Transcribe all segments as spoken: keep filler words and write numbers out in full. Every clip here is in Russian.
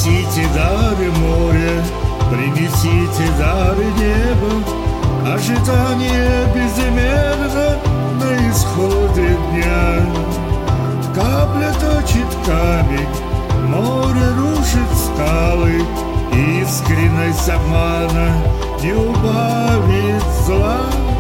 Принесите дары моря, принесите дары неба, ожидание безымерно на исходе дня. Капля точит камень, море рушит скалы, искренность обмана не убавит зла.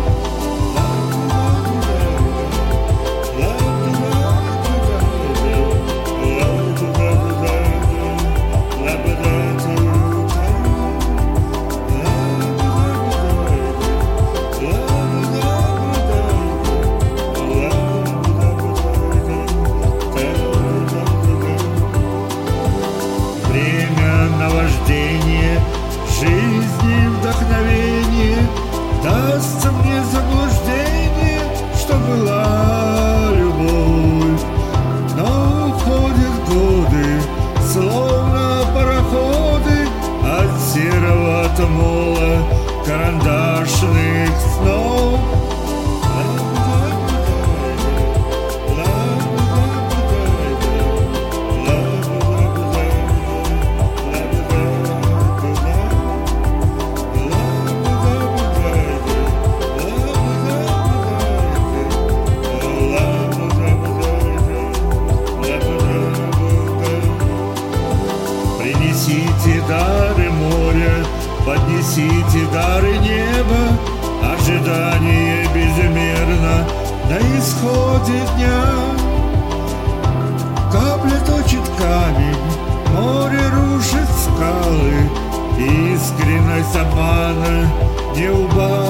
Наваждение, жизни вдохновение, дастся мне заблуждение, что была любовь. Но уходят годы, словно пароходы, от серого тумола карандашных снов. Принесите дары моря, поднесите дары неба, ожидание безмерно на исходе дня. Капля точит камень, море рушит скалы, искренность обмана не убавит.